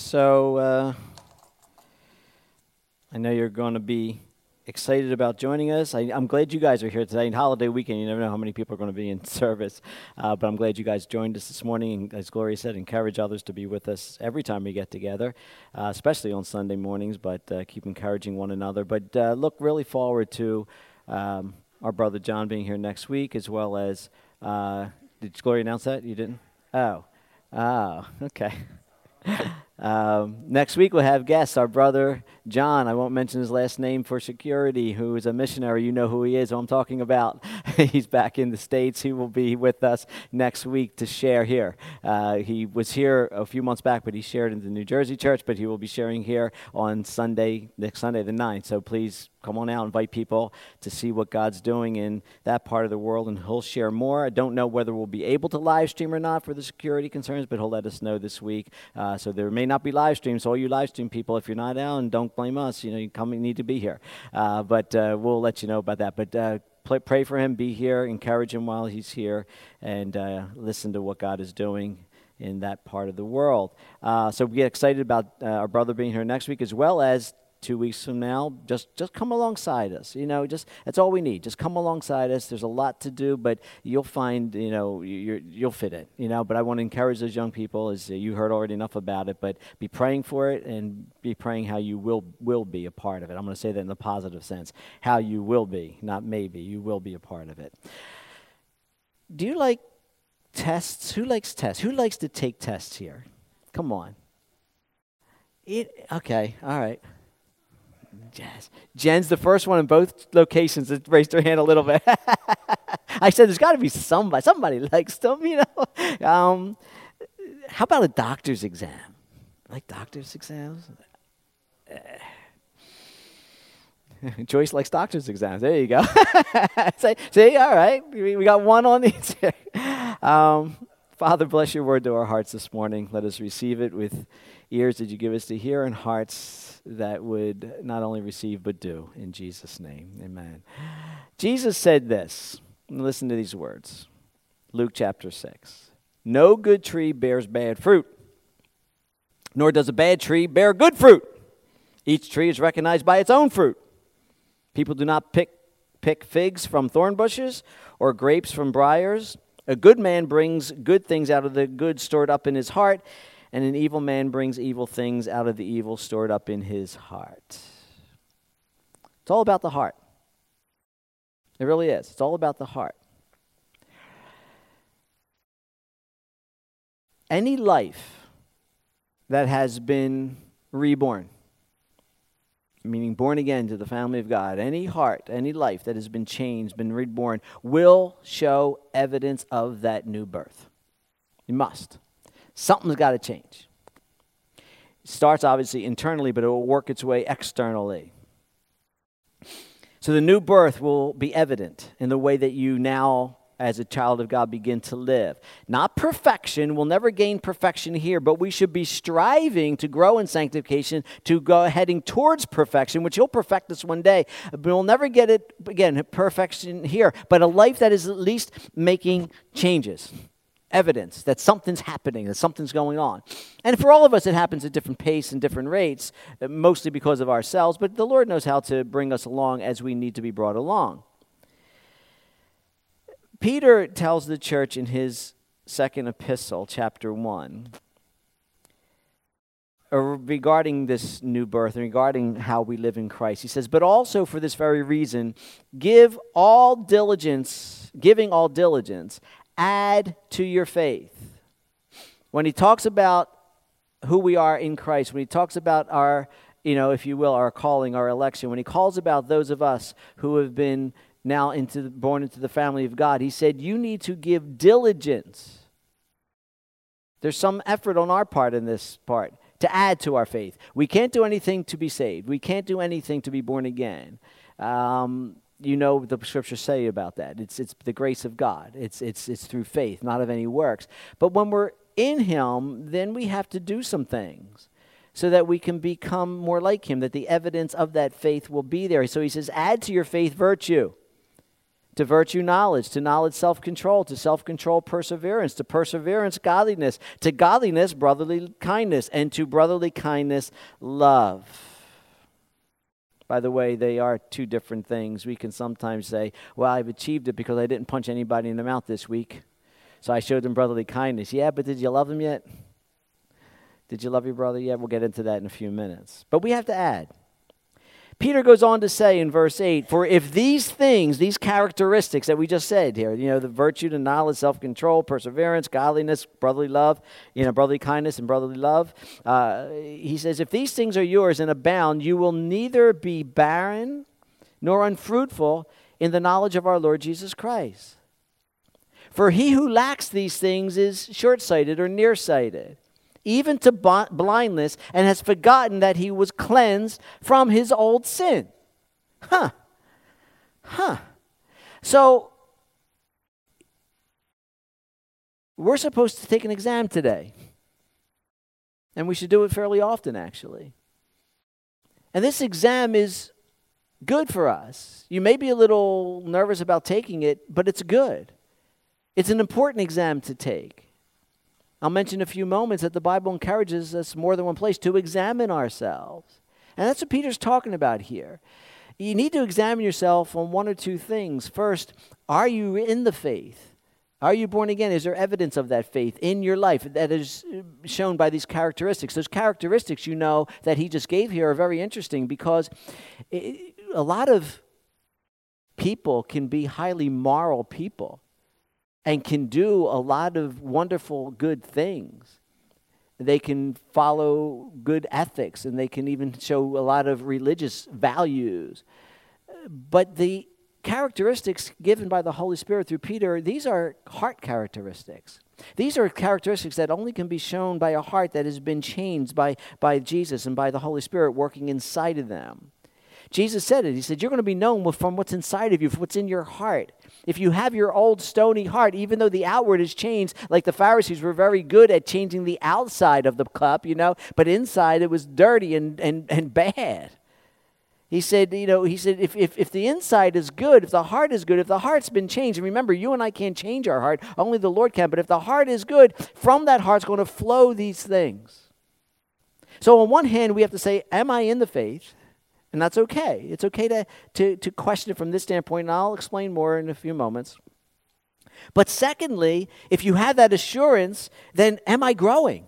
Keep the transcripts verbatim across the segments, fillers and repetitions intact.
So, uh, I know you're going to be excited about joining us. I, I'm glad you guys are here today. And holiday weekend, you never know how many people are going to be in service. Uh, but I'm glad you guys joined us this morning. And as Gloria said, encourage others to be with us every time we get together, uh, especially on Sunday mornings. But uh, keep encouraging one another. But uh, look really forward to um, our brother John being here next week, as well as, uh, did Gloria announce that? You didn't? Oh. Oh, okay. Um, next week we'll have guests. Our brother John, I won't mention his last name for security, who is a missionary. You know who he is, who I'm talking about. He's back in the States. He will be with us next week to share here. Uh, he was here a few months back, but he shared in the New Jersey church, but he will be sharing here on Sunday, next Sunday the ninth. So please come on out, invite people to see what God's doing in that part of the world, and he'll share more. I don't know whether we'll be able to live stream or not for the security concerns, but he'll let us know this week. Uh, so there may not be live streams. So all you live stream people, if you're not out, and don't blame us, you know, you come, you need to be here. Uh, but uh, we'll let you know about that. But uh, play, pray for him, be here, encourage him while he's here, and uh, listen to what God is doing in that part of the world. Uh, so we get excited about uh, our brother being here next week, as well as two weeks from now. Just just come alongside us. You know, just that's all we need. Just come alongside us. There's a lot to do, but you'll find, you know, you're, you'll fit it, you know. But I want to encourage those young people, as uh, you heard already enough about it, but be praying for it and be praying how you will will be a part of it. I'm going to say that in the positive sense. How you will be, not maybe. You will be a part of it. Do you like tests? Who likes tests? Who likes to take tests here? Come on. It, okay, all right. Yes. Jen's the first one in both locations that raised her hand a little bit. I said, there's got to be somebody. Somebody likes them, you know. Um, how about a doctor's exam? Like doctor's exams? Uh, Joyce likes doctor's exams. There you go. see, see, all right. We, we got one on each. um, Father, bless your word to our hearts this morning. Let us receive it with ears that you give us to hear and hearts that would not only receive but do. In Jesus' name, amen. Jesus said this. Listen to these words. Luke chapter six. No good tree bears bad fruit, nor does a bad tree bear good fruit. Each tree is recognized by its own fruit. People do not pick, pick figs from thorn bushes or grapes from briars. A good man brings good things out of the good stored up in his heart, and an evil man brings evil things out of the evil stored up in his heart. It's all about the heart. It really is. It's all about the heart. Any life that has been reborn, meaning born again to the family of God, any heart, any life that has been changed, been reborn, will show evidence of that new birth. You must. Something's got to change. It starts obviously internally, but it will work its way externally. So the new birth will be evident in the way that you now, as a child of God, begin to live. Not perfection. We'll never gain perfection here, but we should be striving to grow in sanctification, to go heading towards perfection, which he'll perfect us one day. But we'll never get it, again, perfection here, but a life that is at least making changes. Evidence that something's happening, that something's going on. And for all of us, it happens at different pace and different rates, mostly because of ourselves, but the Lord knows how to bring us along as we need to be brought along. Peter tells the church in his second epistle, chapter one, regarding this new birth and regarding how we live in Christ. He says, but also for this very reason, give all diligence, giving all diligence, add to your faith. When he talks about who we are in Christ, when he talks about our, you know, if you will, our calling, our election, when he calls about those of us who have been now into the, born into the family of God, he said, you need to give diligence. There's some effort on our part in this part to add to our faith. We can't do anything to be saved. We can't do anything to be born again. Um, you know what the scriptures say about that. It's it's the grace of God. It's it's it's through faith, not of any works. But when we're in him, then we have to do some things so that we can become more like him, that the evidence of that faith will be there. So he says, add to your faith virtue. to virtue, knowledge, to knowledge, self-control, to self-control, perseverance, to perseverance, godliness, to godliness, brotherly kindness, and to brotherly kindness, love. By the way, they are two different things. We can sometimes say, well, I've achieved it because I didn't punch anybody in the mouth this week, so I showed them brotherly kindness. Yeah, but did you love them yet? Did you love your brother yet? We'll get into that in a few minutes. But we have to add. Peter goes on to say in verse eight, for if these things, these characteristics that we just said here, you know, the virtue, the knowledge, self-control, perseverance, godliness, brotherly love, you know, brotherly kindness and brotherly love, uh, he says, if these things are yours and abound, you will neither be barren nor unfruitful in the knowledge of our Lord Jesus Christ. For he who lacks these things is short-sighted or nearsighted, even to blindness, and has forgotten that he was cleansed from his old sin. Huh. Huh. So, we're supposed to take an exam today. And we should do it fairly often, actually. And this exam is good for us. You may be a little nervous about taking it, but it's good. It's an important exam to take. I'll mention in a few moments that the Bible encourages us more than one place to examine ourselves. And that's what Peter's talking about here. You need to examine yourself on one or two things. First, are you in the faith? Are you born again? Is there evidence of that faith in your life that is shown by these characteristics? Those characteristics, you know, that he just gave here are very interesting because it, a lot of people can be highly moral people and can do a lot of wonderful, good things. They can follow good ethics, and they can even show a lot of religious values. But the characteristics given by the Holy Spirit through Peter, these are heart characteristics. These are characteristics that only can be shown by a heart that has been changed by, by Jesus and by the Holy Spirit working inside of them. Jesus said it. He said, you're going to be known from what's inside of you, from what's in your heart. If you have your old stony heart, even though the outward is changed, like the Pharisees were very good at changing the outside of the cup, you know, but inside it was dirty and, and, and bad. He said, you know, he said, if, if, if the inside is good, if the heart is good, if the heart's been changed, and remember, you and I can't change our heart, only the Lord can, but if the heart is good, from that heart's going to flow these things. So on one hand, we have to say, am I in the faith? And that's okay. It's okay to, to, to question it from this standpoint, and I'll explain more in a few moments. But secondly, if you have that assurance, then am I growing?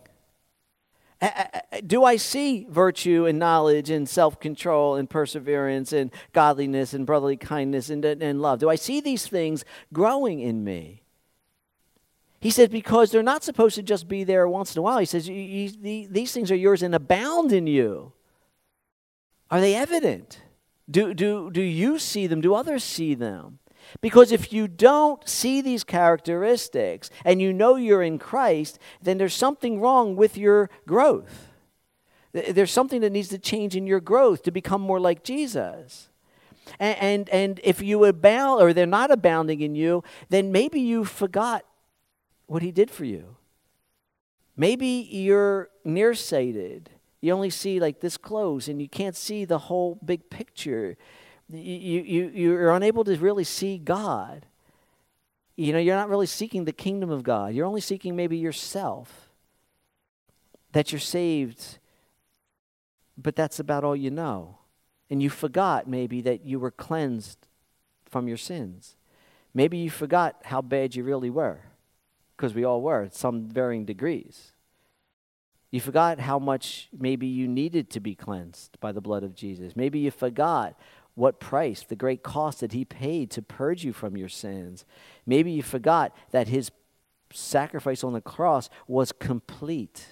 Do I see virtue and knowledge and self-control and perseverance and godliness and brotherly kindness and, and love? Do I see these things growing in me? He said, because they're not supposed to just be there once in a while. He says, you, you, these things are yours and abound in you. Are they evident? Do, do, do you see them? Do others see them? Because if you don't see these characteristics and you know you're in Christ, then there's something wrong with your growth. There's something that needs to change in your growth to become more like Jesus. And, and, and if you abound, or they're not abounding in you, then maybe you forgot what he did for you. Maybe you're nearsighted. You only see like this close, and you can't see the whole big picture. You, you, you're unable to really see God. You know, you're not really seeking the kingdom of God. You're only seeking maybe yourself. That you're saved, but that's about all you know. And you forgot maybe that you were cleansed from your sins. Maybe you forgot how bad you really were, because we all were at some varying degrees. You forgot how much maybe you needed to be cleansed by the blood of Jesus. Maybe you forgot what price, the great cost that he paid to purge you from your sins. Maybe you forgot that his sacrifice on the cross was complete.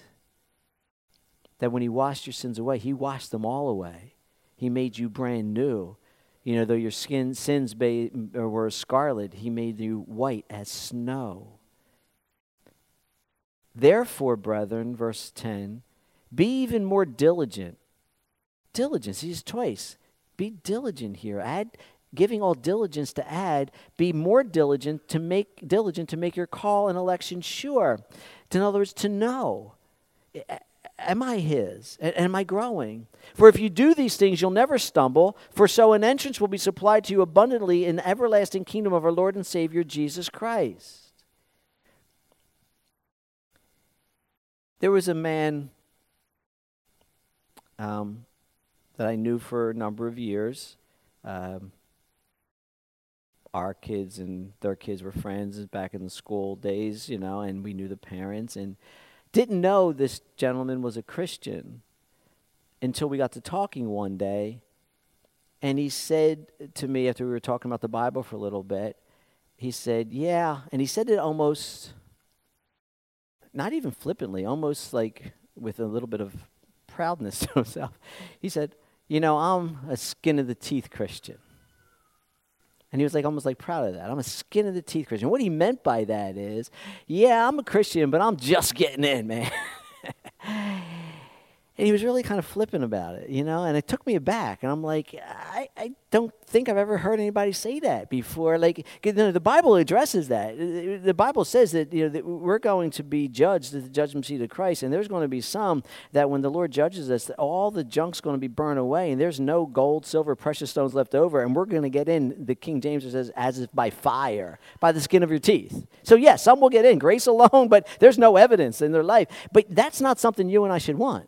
That when he washed your sins away, he washed them all away. He made you brand new. You know, though your skin, sins ba- were scarlet, he made you white as snow. Therefore, brethren, verse ten, be even more diligent. Diligence, he says twice. Be diligent here. Add, giving all diligence to add, be more diligent to make diligent to make your call and election sure. In other words, to know. am I his? A- Am I growing? For if you do these things, you'll never stumble, for so an entrance will be supplied to you abundantly in the everlasting kingdom of our Lord and Savior, Jesus Christ. There was a man um, that I knew for a number of years. Um, our kids and their kids were friends back in the school days, you know, and we knew the parents, and didn't know this gentleman was a Christian until we got to talking one day. And he said to me, after we were talking about the Bible for a little bit, he said, yeah, and he said it almost, not even flippantly, almost like with a little bit of proudness to himself. He said, you know, I'm a skin of the teeth Christian. And he was like almost like proud of that. I'm a skin of the teeth Christian. What he meant by that is, yeah, I'm a Christian, but I'm just getting in, man. And he was really kind of flippant about it, you know, and it took me aback. And I'm like, I, I don't think I've ever heard anybody say that before. Like, you know, the Bible addresses that. The Bible says that, you know, that we're going to be judged at the judgment seat of Christ, and there's going to be some that when the Lord judges us, that all the junk's going to be burned away, and there's no gold, silver, precious stones left over, and we're going to get in, the King James says, as if by fire, by the skin of your teeth. So, yes, some will get in, grace alone, but there's no evidence in their life. But that's not something you and I should want.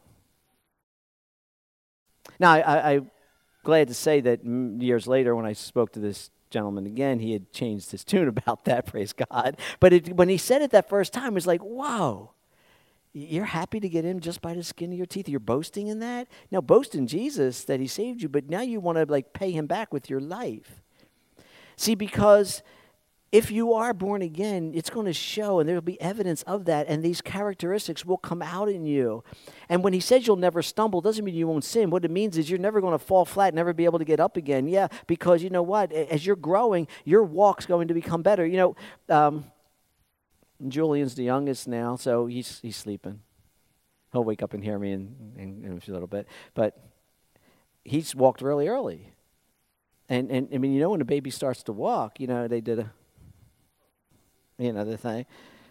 Now, I, I'm glad to say that years later, when I spoke to this gentleman again, he had changed his tune about that, praise God. But it, when he said it that first time, it was like, whoa, you're happy to get in just by the skin of your teeth? You're boasting in that? No, boast in Jesus that he saved you, but now you want to like pay him back with your life. See, because if you are born again, it's going to show, and there will be evidence of that, and these characteristics will come out in you. And when he says you'll never stumble, doesn't mean you won't sin. What it means is you're never going to fall flat, never be able to get up again. Yeah, because you know what? As you're growing, your walk's going to become better. You know, um, Julian's the youngest now, so he's he's sleeping. He'll wake up and hear me in, in, in a little bit. But he's walked really early. And, and I mean, you know, when a baby starts to walk, you know, they did a... You know, the thing.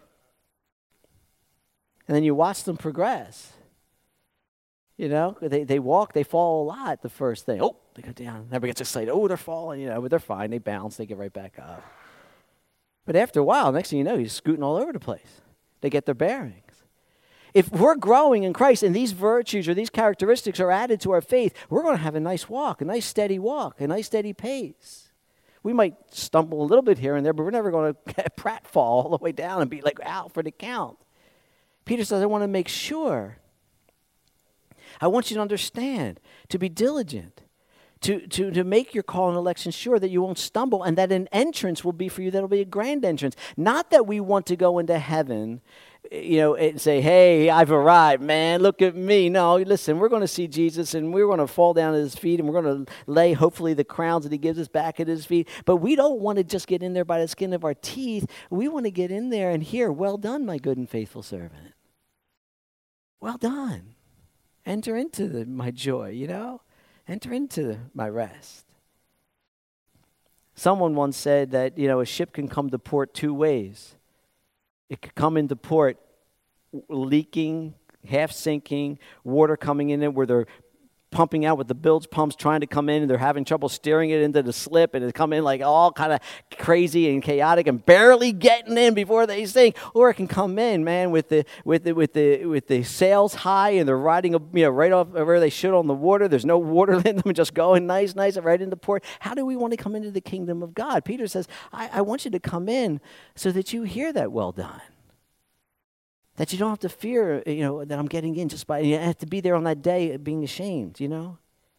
And then you watch them progress. You know, they they walk, they fall a lot the first thing. Oh, they go down. Never gets excited. Oh, they're falling, you know, but they're fine. They bounce, they get right back up. But after a while, next thing you know, he's scooting all over the place. They get their bearings. If we're growing in Christ and these virtues or these characteristics are added to our faith, we're going to have a nice walk, a nice steady walk, a nice steady pace. We might stumble a little bit here and there, but we're never going to pratfall all the way down and be like out for the count. Peter says, I want to make sure. I want you to understand, to be diligent, to, to, to make your call and election sure that you won't stumble, and that an entrance will be for you that will be a grand entrance. Not that we want to go into heaven, you know, and say, hey, I've arrived, man, look at me. No, listen, we're going to see Jesus, and we're going to fall down at his feet, and we're going to lay, hopefully, the crowns that he gives us back at his feet. But we don't want to just get in there by the skin of our teeth. We want to get in there and hear, well done, my good and faithful servant. Well done. Enter into the, my joy, you know. Enter into my rest. Someone once said that, you know, a ship can come to port two ways. It could come into port leaking, half sinking, water coming in it where they're pumping out with the bilge pumps trying to come in, and they're having trouble steering it into the slip, and it come in like all kind of crazy and chaotic and barely getting in before they sink. Or it can come in, man, with the with the with the with the sails high, and they're riding, you know, right off where they should on the water. There's no water in them, just going nice, nice, right into port. How do we want to come into the kingdom of God? Peter says, I, I want you to come in so that you hear that well done. That you don't have to fear, you know, that I'm getting in just by, you have to be there on that day being ashamed, you know.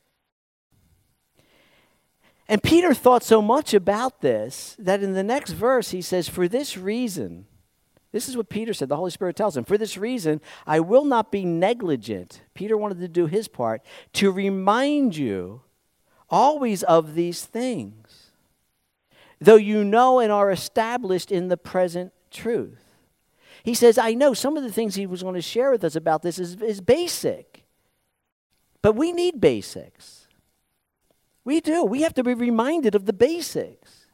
And Peter thought so much about this that in the next verse he says, for this reason, this is what Peter said, the Holy Spirit tells him, for this reason, I will not be negligent. Peter wanted to do his part, to remind you always of these things, though you know and are established in the present truth. He says, I know some of the things he was going to share with us about this is, is basic. But we need basics. We do. We have to be reminded of the basics.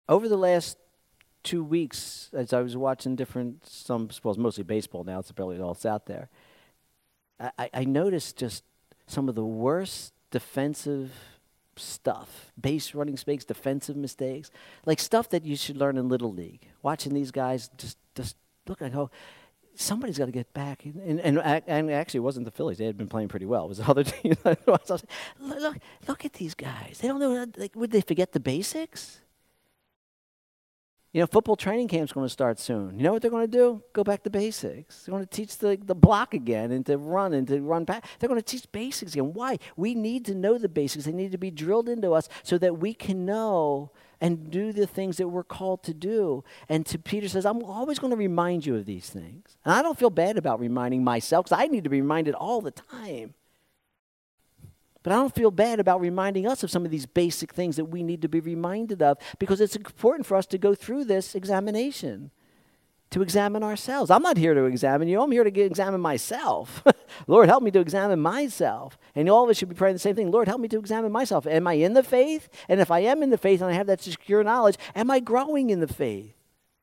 over the last two weeks, as I was watching different, some sports, mostly baseball now, it's barely all it's out there, I, I noticed just some of the worst defensive stuff, base running mistakes, defensive mistakes, like stuff that you should learn in Little League. Watching these guys just, just look and go, somebody's got to get back. And, and, and actually, it wasn't the Phillies. They had been playing pretty well. It was the other team. look, look, look at these guys. They don't know, like, would they forget the basics? You know, football training camp's going to start soon. You know what they're going to do? Go back to basics. They're going to teach the, the block again and to run and to run back. They're going to teach basics again. Why? We need to know the basics. They need to be drilled into us so that we can know and do the things that we're called to do. And to Peter says, I'm always going to remind you of these things. And I don't feel bad about reminding myself because I need to be reminded all the time. But I don't feel bad about reminding us of some of these basic things that we need to be reminded of because it's important for us to go through this examination, to examine ourselves. I'm not here to examine you. I'm here to get, examine myself. Lord, help me to examine myself. And all of us should be praying the same thing. Lord, help me to examine myself. Am I in the faith? And if I am in the faith and I have that secure knowledge, am I growing in the faith?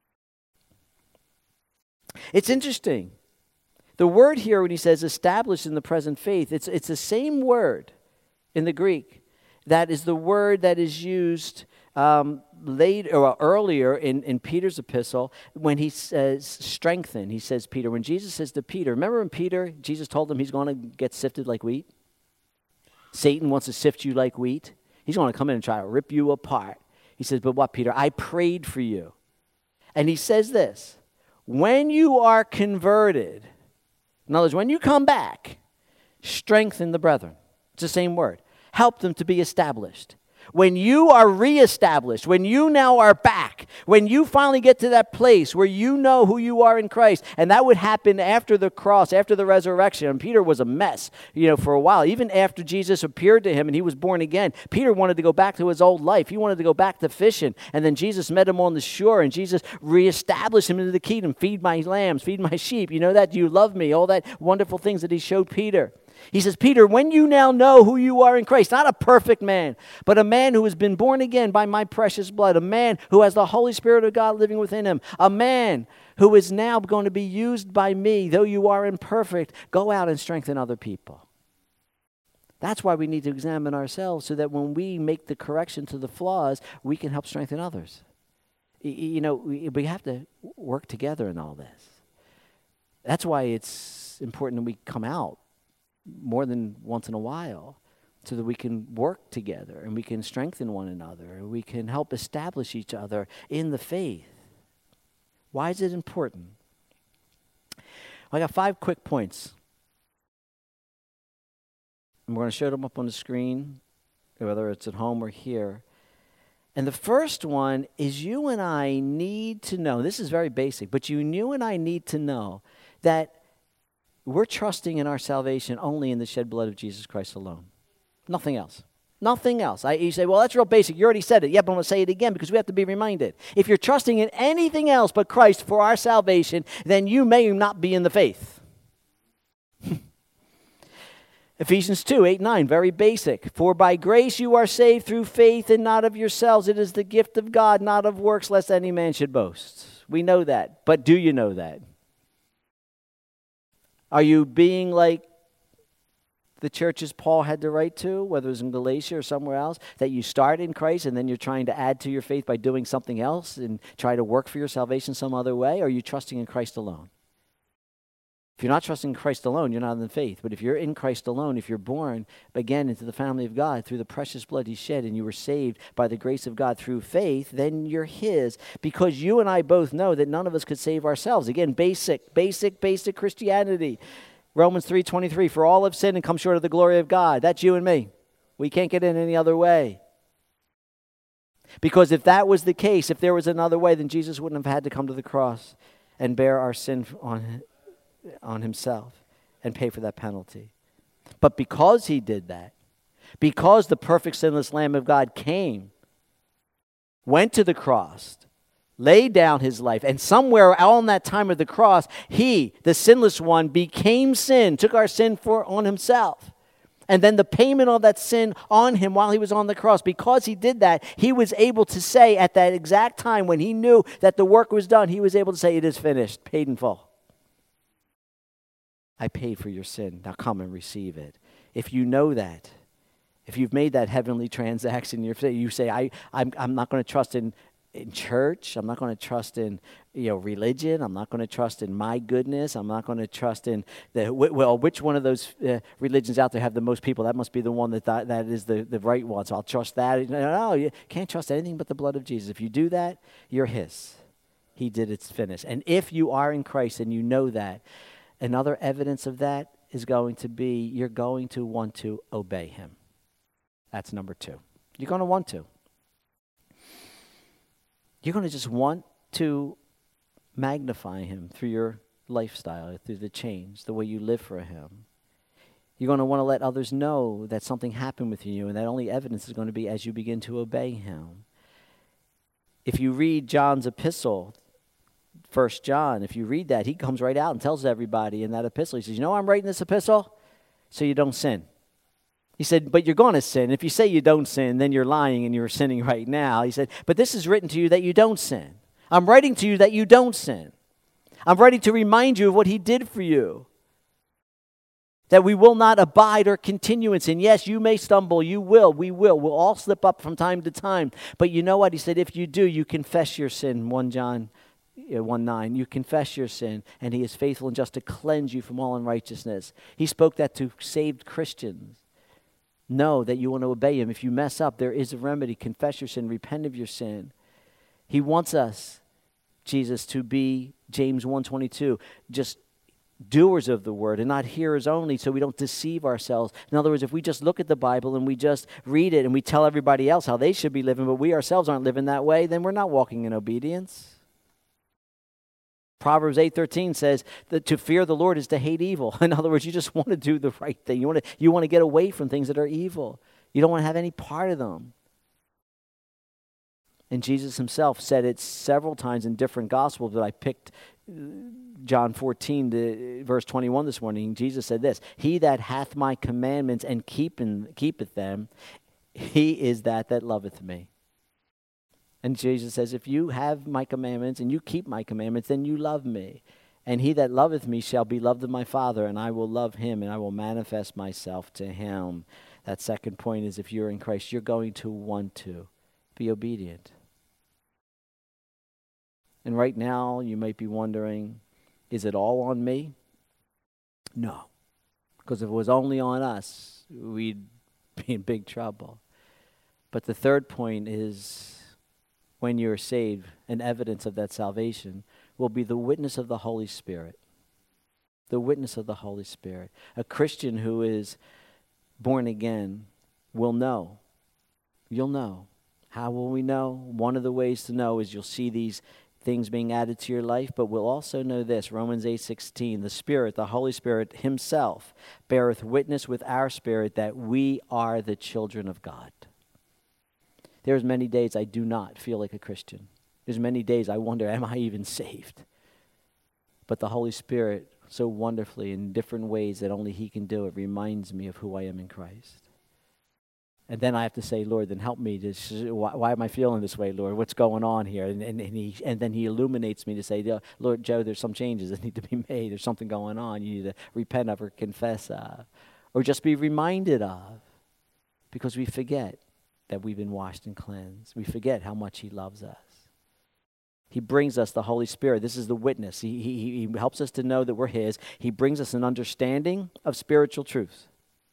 It's interesting. The word here when he says established in the present faith, it's it's the same word in the Greek. That is the word that is used um, later or earlier in, in Peter's epistle when he says strengthen. He says, Peter, when Jesus says to Peter, remember when Peter, Jesus told him he's going to get sifted like wheat? Satan wants to sift you like wheat. He's going to come in and try to rip you apart. He says, but what, Peter? I prayed for you. And he says this, when you are converted, in other words, when you come back, strengthen the brethren. It's the same word. Help them to be established. When you are reestablished, when you now are back, when you finally get to that place where you know who you are in Christ, and that would happen after the cross, after the resurrection. And Peter was a mess, you know, for a while. Even after Jesus appeared to him and he was born again, Peter wanted to go back to his old life. He wanted to go back to fishing. And then Jesus met him on the shore, and Jesus reestablished him into the kingdom. Feed my lambs, feed my sheep. You know that? Do you love me? All that wonderful things that he showed Peter. He says, Peter, when you now know who you are in Christ, not a perfect man, but a man who has been born again by my precious blood, a man who has the Holy Spirit of God living within him, a man who is now going to be used by me, though you are imperfect, go out and strengthen other people. That's why we need to examine ourselves so that when we make the correction to the flaws, we can help strengthen others. You know, we have to work together in all this. That's why it's important that we come out more than once in a while so that we can work together and we can strengthen one another and we can help establish each other in the faith. Why is it important? I got five quick points. And we're going to show them up on the screen, whether it's at home or here. And the first one is you and I need to know, this is very basic, but you, you and I need to know that we're trusting in our salvation only in the shed blood of Jesus Christ alone. Nothing else. Nothing else. I, you say, well, that's real basic. You already said it. Yeah, but I'm going to say it again because we have to be reminded. If you're trusting in anything else but Christ for our salvation, then you may not be in the faith. Ephesians two, eight, nine, very basic. For by grace you are saved through faith and not of yourselves. It is the gift of God, not of works, lest any man should boast. We know that. But do you know that? Are you being like the churches Paul had to write to, whether it was in Galatia or somewhere else, that you start in Christ and then you're trying to add to your faith by doing something else and try to work for your salvation some other way? Or are you trusting in Christ alone? If you're not trusting in Christ alone, you're not in the faith. But if you're in Christ alone, if you're born again into the family of God through the precious blood he shed and you were saved by the grace of God through faith, then you're his. Because you and I both know that none of us could save ourselves. Again, basic, basic, basic Christianity. Romans three twenty-three, for all have sinned and come short of the glory of God. That's you and me. We can't get in any other way. Because if that was the case, if there was another way, then Jesus wouldn't have had to come to the cross and bear our sin on on himself and pay for that penalty. But because he did that, because the perfect sinless Lamb of God came, went to the cross, laid down his life, and somewhere on that time of the cross, he, the sinless one, became sin, took our sin for on himself. And then the payment of that sin on him while he was on the cross. Because he did that, he was able to say at that exact time when he knew that the work was done, he was able to say, it is finished, paid in full. I paid for your sin. Now come and receive it. If you know that, if you've made that heavenly transaction, you say, I, I'm, I'm not going to trust in in church. I'm not going to trust in, you know, religion. I'm not going to trust in my goodness. I'm not going to trust in the, well, which one of those uh, religions out there have the most people? That must be the one that that, that is the, the right one. So I'll trust that. No, no, you can't trust anything but the blood of Jesus. If you do that, you're his. He did, it's finished. And if you are in Christ and you know that, another evidence of that is going to be you're going to want to obey him. That's number two. You're going to want to. You're going to just want to magnify him through your lifestyle, through the change, the way you live for him. You're going to want to let others know that something happened with you, and that only evidence is going to be as you begin to obey him. If you read John's epistle, First John, if you read that, he comes right out and tells everybody in that epistle, he says, you know why I'm writing this epistle? So you don't sin. He said, but you're going to sin. If you say you don't sin, then you're lying and you're sinning right now. He said, but this is written to you that you don't sin. I'm writing to you that you don't sin. I'm writing to remind you of what he did for you. That we will not abide or continue in sin. Yes, you may stumble. You will. We will. We'll all slip up from time to time. But you know what? He said, if you do, you confess your sin. First John one nine, you confess your sin, and he is faithful and just to cleanse you from all unrighteousness. He spoke that to saved Christians. Know that you want to obey him. If you mess up, there is a remedy. Confess your sin. Repent of your sin. He wants us, Jesus, to be, James one twenty-two, just doers of the word and not hearers only, so we don't deceive ourselves. In other words, if we just look at the Bible and we just read it and we tell everybody else how they should be living, but we ourselves aren't living that way, then we're not walking in obedience. Proverbs eight thirteen says that to fear the Lord is to hate evil. In other words, you just want to do the right thing. You want to you want to get away from things that are evil. You don't want to have any part of them. And Jesus himself said it several times in different gospels, that I picked John fourteen, to verse twenty-one this morning. Jesus said this, he that hath my commandments and keepin, keepeth them, he is that that loveth me. And Jesus says, if you have my commandments and you keep my commandments, then you love me. And he that loveth me shall be loved of my Father, and I will love him, and I will manifest myself to him. That second point is, if you're in Christ, you're going to want to be obedient. And right now, you might be wondering, is it all on me? No. Because if it was only on us, we'd be in big trouble. But the third point is, when you're saved, an evidence of that salvation will be the witness of the Holy Spirit. The witness of the Holy Spirit. A Christian who is born again will know. You'll know. How will we know? One of the ways to know is you'll see these things being added to your life, but we'll also know this, Romans eight sixteen, the Spirit, the Holy Spirit himself, beareth witness with our spirit that we are the children of God. There's many days I do not feel like a Christian. There's many days I wonder, am I even saved? But the Holy Spirit, so wonderfully in different ways that only he can do it, reminds me of who I am in Christ. And then I have to say, Lord, then help me. To, why, why am I feeling this way, Lord? What's going on here? And, and, and, he, and then he illuminates me to say, Lord, Joe, there's some changes that need to be made. There's something going on. You need to repent of or confess of, or just be reminded of, because we forget that we've been washed and cleansed. We forget how much he loves us. He brings us the Holy Spirit. This is the witness. He, he, he helps us to know that we're his. He brings us an understanding of spiritual truths.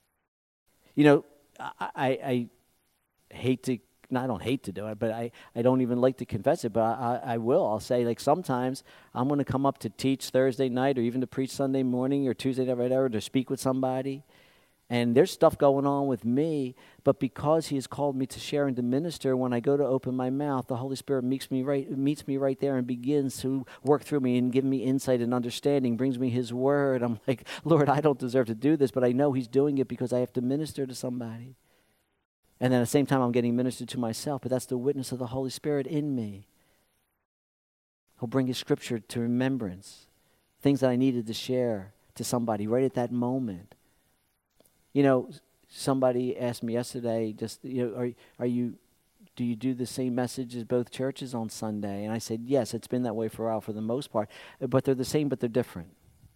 You know, I, I, I hate to, no, I don't hate to do it, but I, I don't even like to confess it, but I, I, I will. I'll say, like, sometimes I'm going to come up to teach Thursday night or even to preach Sunday morning or Tuesday night, whatever, to speak with somebody. And there's stuff going on with me, but because he has called me to share and to minister, when I go to open my mouth, the Holy Spirit meets me right, meets me right there and begins to work through me and give me insight and understanding, brings me his word. I'm like, Lord, I don't deserve to do this, but I know he's doing it because I have to minister to somebody. And then at the same time, I'm getting ministered to myself, but that's the witness of the Holy Spirit in me. He'll bring his scripture to remembrance, things that I needed to share to somebody right at that moment. You know, Somebody asked me yesterday, just, you know, are, are you, do you do the same message as both churches on Sunday? And I said, yes, it's been that way for a while for the most part. But they're the same, but they're different.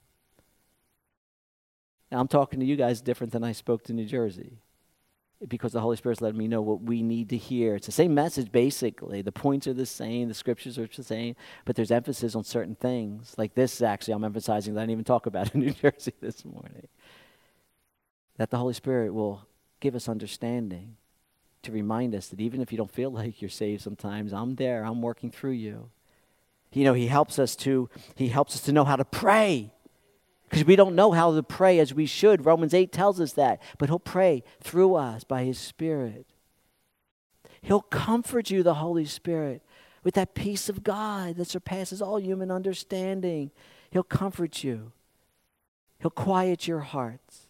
Now, I'm talking to you guys different than I spoke to New Jersey, because the Holy Spirit's letting me know what we need to hear. It's the same message, basically. The points are the same. The scriptures are the same. But there's emphasis on certain things. Like this, actually, I'm emphasizing that I didn't even talk about in New Jersey this morning. That the Holy Spirit will give us understanding to remind us that even if you don't feel like you're saved sometimes, I'm there. I'm working through you. You know, he helps us to, he helps us to know how to pray. Because we don't know how to pray as we should. Romans eight tells us that. But he'll pray through us by his Spirit. He'll comfort you, the Holy Spirit, with that peace of God that surpasses all human understanding. He'll comfort you. He'll quiet your hearts.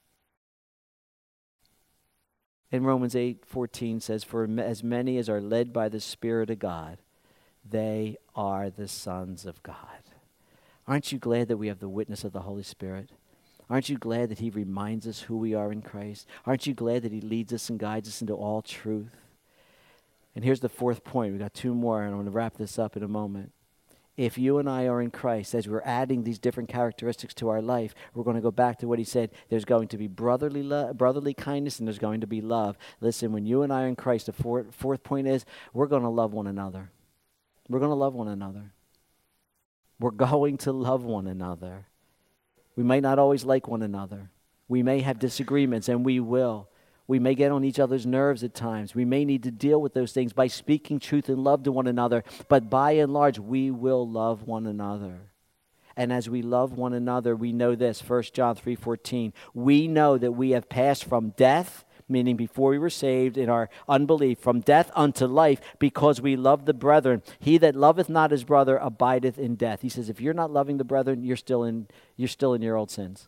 And Romans eight fourteen says, for as many as are led by the Spirit of God, they are the sons of God. Aren't you glad that we have the witness of the Holy Spirit? Aren't you glad that he reminds us who we are in Christ? Aren't you glad that he leads us and guides us into all truth? And here's the fourth point. We've got two more, and I'm going to wrap this up in a moment. If you and I are in Christ, as we're adding these different characteristics to our life, we're going to go back to what he said. There's going to be brotherly love, brotherly kindness, and there's going to be love. Listen, when you and I are in Christ, the fourth, fourth point is we're going to love one another. We're going to love one another. We're going to love one another. We may not always like one another. We may have disagreements, and we will. We may get on each other's nerves at times. We may need to deal with those things by speaking truth and love to one another. But by and large, we will love one another. And as we love one another, we know this, First John three fourteen. We know that we have passed from death, meaning before we were saved in our unbelief, from death unto life, because we love the brethren. He that loveth not his brother abideth in death. He says, if you're not loving the brethren, you're still in, you're still in your old sins.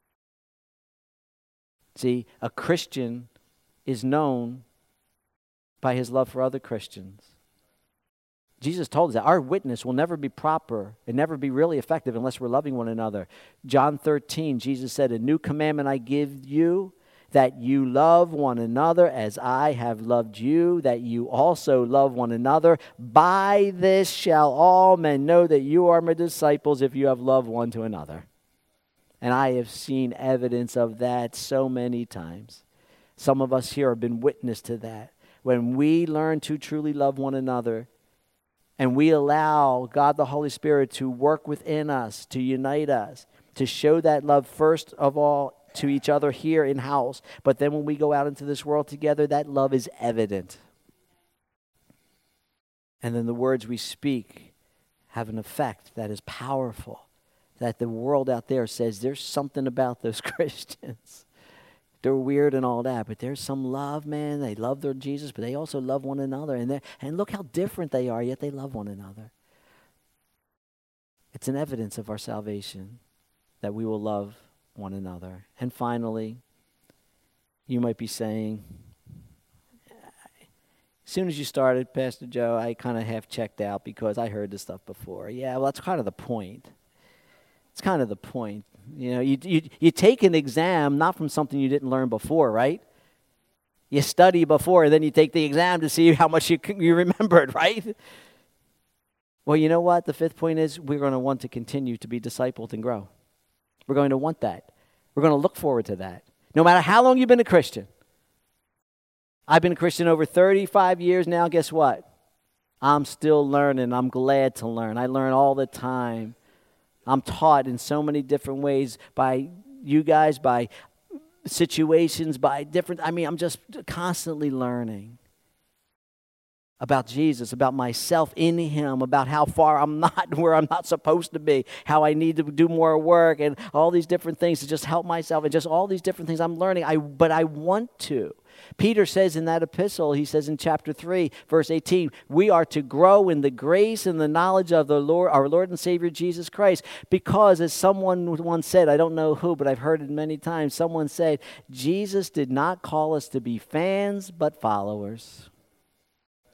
See, a Christian is known by his love for other Christians. Jesus told us that our witness will never be proper and never be really effective unless we're loving one another. John thirteen, Jesus said, a new commandment I give you, that you love one another as I have loved you, that you also love one another. By this shall all men know that you are my disciples, if you have loved one to another. And I have seen evidence of that so many times. Some of us here have been witness to that. When we learn to truly love one another, and we allow God the Holy Spirit to work within us, to unite us, to show that love first of all to each other here in house, but then when we go out into this world together, that love is evident. And then the words we speak have an effect that is powerful, that the world out there says there's something about those Christians. They're weird and all that, but there's some love, man. They love their Jesus, but they also love one another. And, and look how different they are, yet they love one another. It's an evidence of our salvation that we will love one another. And finally, you might be saying, as soon as you started, Pastor Joe, I kind of half checked out because I heard this stuff before. Yeah, well, that's kind of the point. It's kind of the point. You know, you, you you take an exam not from something you didn't learn before, right? You study before, and then you take the exam to see how much you you remembered, right? Well, you know what? The fifth point is we're going to want to continue to be discipled and grow. We're going to want that. We're going to look forward to that. No matter how long you've been a Christian. I've been a Christian over thirty-five years now. Guess what? I'm still learning. I'm glad to learn. I learn all the time. I'm taught in so many different ways by you guys, by situations, by different, I mean, I'm just constantly learning about Jesus, about myself in him, about how far I'm not where I'm not supposed to be, how I need to do more work, and all these different things to just help myself, and just all these different things I'm learning. I but I want to. Peter says in that epistle, he says in chapter three, verse eighteen, we are to grow in the grace and the knowledge of the Lord, our Lord and Savior Jesus Christ. Because as someone once said, I don't know who, but I've heard it many times, someone said, Jesus did not call us to be fans, but followers.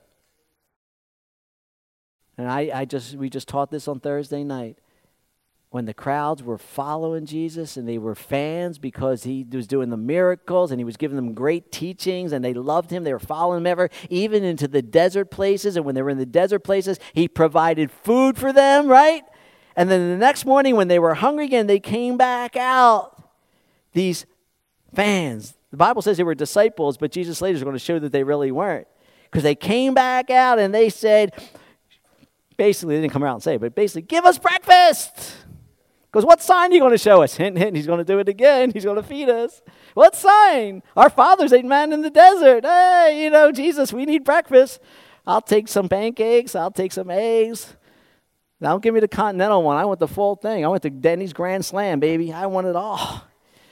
And I, I just we just taught this on Thursday night. when the crowds were following Jesus and they were fans because he was doing the miracles and he was giving them great teachings and they loved him. They were following him ever, even into the desert places. And when they were in the desert places, he provided food for them, right? And then the next morning when they were hungry again, they came back out. These fans. The Bible says they were disciples, but Jesus later is going to show that they really weren't. Because they came back out and they said, basically, they didn't come out and say it, but basically, give us breakfast. Because what sign are you going to show us? Hint, hint, he's going to do it again. He's going to feed us. What sign? Our fathers ate manna in the desert. Hey, you know, Jesus, we need breakfast. I'll take some pancakes. I'll take some eggs. Now, don't give me the continental one. I want the full thing. I want the Denny's Grand Slam, baby. I want it all.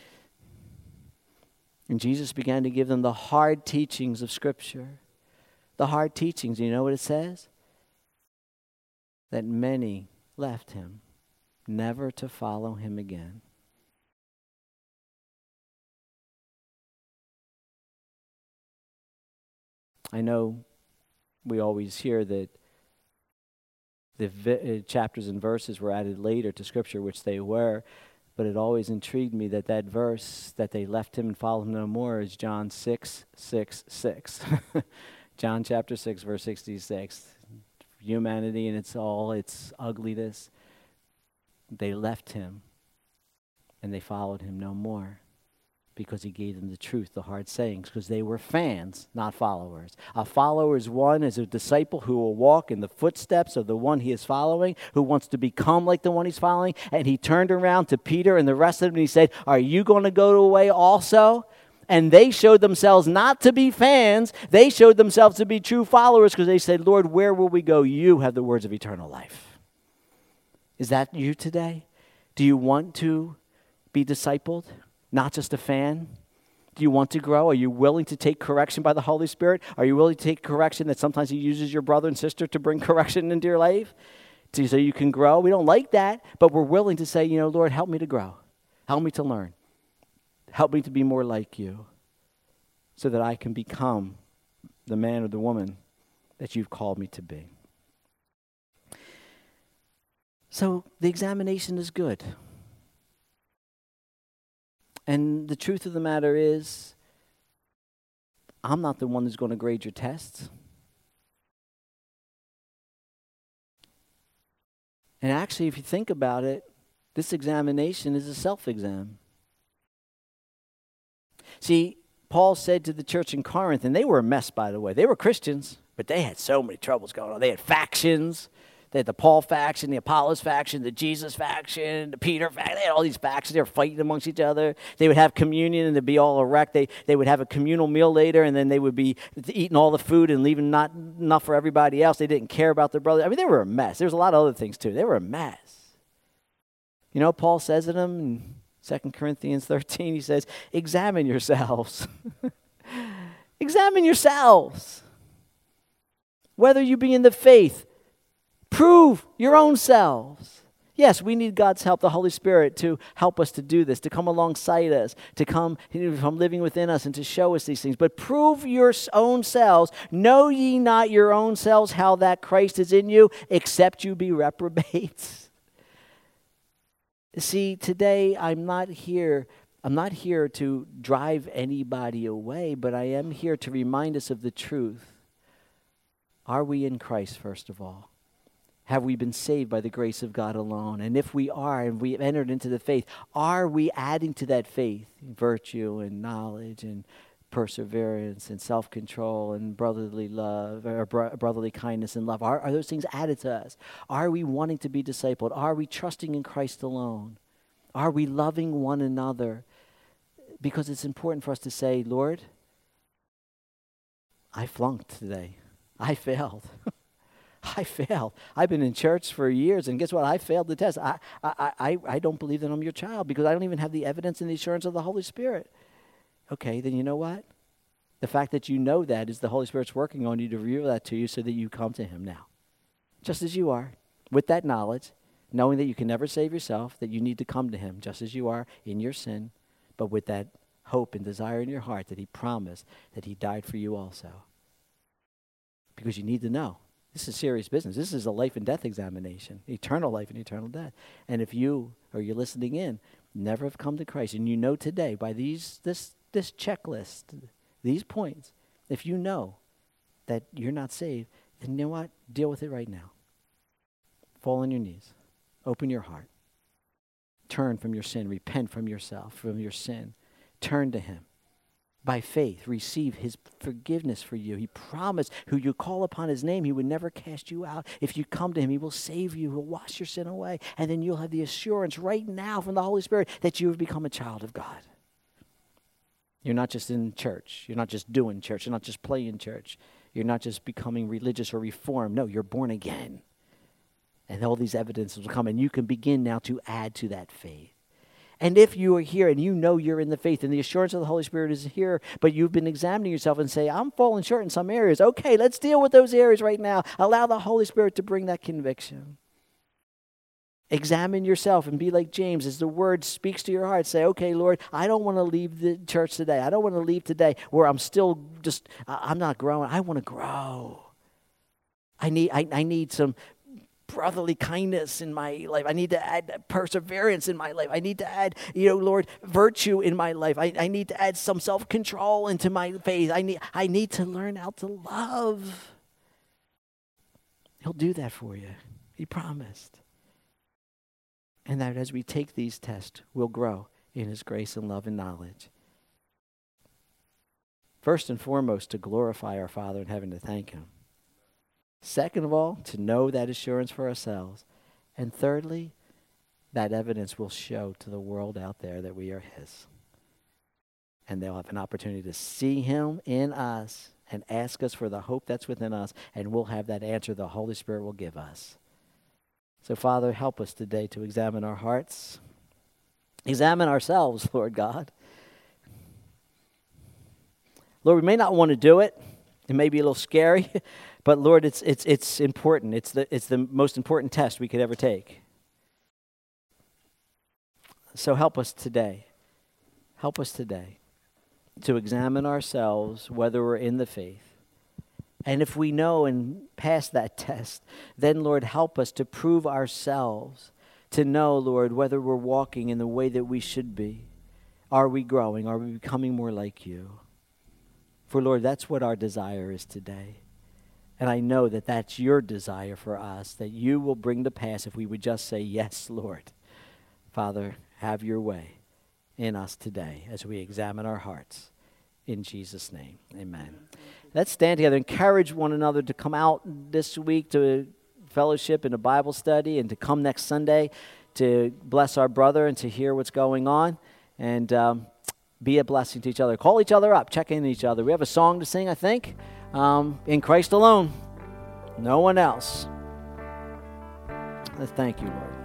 And Jesus began to give them the hard teachings of Scripture. The hard teachings. You know what it says? That many left him, never to follow him again. I know we always hear that the vi- chapters and verses were added later to Scripture, which they were, but it always intrigued me that that verse, that they left him and followed him no more, is John six, six, six. John chapter six, verse sixty-six. Humanity and its all its ugliness. They left him and they followed him no more because he gave them the truth, the hard sayings, because they were fans, not followers. A follower is one, is a disciple who will walk in the footsteps of the one he is following, who wants to become like the one he's following. And he turned around to Peter and the rest of them and he said, are you going to go away also? And they showed themselves not to be fans. They showed themselves to be true followers because they said, Lord, where will we go? You have the words of eternal life. Is that you today? Do you want to be discipled? Not just a fan? Do you want to grow? Are you willing to take correction by the Holy Spirit? Are you willing to take correction that sometimes he uses your brother and sister to bring correction into your life to, so you can grow? We don't like that, but we're willing to say, you know, Lord, help me to grow. Help me to learn. Help me to be more like you so that I can become the man or the woman that you've called me to be. So the examination is good. And the truth of the matter is, I'm not the one who's going to grade your tests. And actually, if you think about it, this examination is a self-exam. See, Paul said to the church in Corinth, and they were a mess, by the way. They were Christians, but they had so many troubles going on. They had factions. They had the Paul faction, the Apollos faction, the Jesus faction, the Peter faction. They had all these factions. They were fighting amongst each other. They would have communion and they'd be all erect. They, they would have a communal meal later, and then they would be eating all the food and leaving not enough for everybody else. They didn't care about their brother. I mean, they were a mess. There was a lot of other things, too. They were a mess. You know, Paul says to them in Second Corinthians thirteen, he says, examine yourselves. Examine yourselves. Whether you be in the faith, prove your own selves. Yes, we need God's help, the Holy Spirit, to help us to do this, to come alongside us, to come from living within us and to show us these things. But prove your own selves. Know ye not your own selves how that Christ is in you, except you be reprobates. See, today I'm not here, I'm not here to drive anybody away, but I am here to remind us of the truth. Are we in Christ, first of all? Have we been saved by the grace of God alone? And if we are, and we have entered into the faith, are we adding to that faith virtue and knowledge and perseverance and self-control and brotherly love, or bro- brotherly kindness and love? Are, are those things added to us? Are we wanting to be discipled? Are we trusting in Christ alone? Are we loving one another? Because it's important for us to say, Lord, I flunked today. I failed. I failed. I've been in church for years, and guess what? I failed the test. I, I, I, I don't believe that I'm your child because I don't even have the evidence and the assurance of the Holy Spirit. Okay, then you know what? The fact that you know that is the Holy Spirit's working on you to reveal that to you so that you come to him now. Just as you are, with that knowledge, knowing that you can never save yourself, that you need to come to him just as you are in your sin, but with that hope and desire in your heart that he promised that he died for you also. Because you need to know. This is serious business. This is a life and death examination, eternal life and eternal death. And if you, or you're listening in, never have come to Christ, and you know today by these this this checklist, these points, if you know that you're not saved, then you know what? Deal with it right now. Fall on your knees. Open your heart. Turn from your sin. Repent from yourself, from your sin. Turn to him. By faith, receive his forgiveness for you. He promised, who you call upon his name, he would never cast you out. If you come to him, he will save you. He'll wash your sin away. And then you'll have the assurance right now from the Holy Spirit that you have become a child of God. You're not just in church. You're not just doing church. You're not just playing church. You're not just becoming religious or reformed. No, you're born again. And all these evidences will come, and you can begin now to add to that faith. And if you are here and you know you're in the faith and the assurance of the Holy Spirit is here, but you've been examining yourself and say, I'm falling short in some areas. Okay, let's deal with those areas right now. Allow the Holy Spirit to bring that conviction. Examine yourself and be like James as the word speaks to your heart. Say, okay, Lord, I don't want to leave the church today. I don't want to leave today where I'm still just, I'm not growing. I want to grow. I need, I, I need some brotherly kindness in my life. I need to add perseverance in my life. I need to add, you know, Lord, virtue in my life. I, I need to add some self-control into my faith. I need, I need to learn how to love. He'll do that for you. He promised. And that as we take these tests, we'll grow in his grace and love and knowledge. First and foremost, to glorify our Father in heaven, to thank him. Second of all, to know that assurance for ourselves. And thirdly, that evidence will show to the world out there that we are his. And they'll have an opportunity to see him in us and ask us for the hope that's within us, and we'll have that answer the Holy Spirit will give us. So, Father, help us today to examine our hearts. Examine ourselves, Lord God. Lord, we may not want to do it. It may be a little scary, but Lord, it's it's it's important. It's the it's the most important test we could ever take. So help us today. Help us today to examine ourselves, whether we're in the faith. And if we know and pass that test, then, Lord, help us to prove ourselves, to know, Lord, whether we're walking in the way that we should be. Are we growing? Are we becoming more like you? For, Lord, that's what our desire is today. And I know that that's your desire for us, that you will bring to pass if we would just say, yes, Lord. Father, have your way in us today as we examine our hearts. In Jesus' name, amen. Let's stand together, encourage one another to come out this week to fellowship and a Bible study, and to come next Sunday to bless our brother and to hear what's going on, and um, be a blessing to each other. Call each other up, check in each other. We have a song to sing, I think, um, in Christ alone, no one else. Let's thank you, Lord.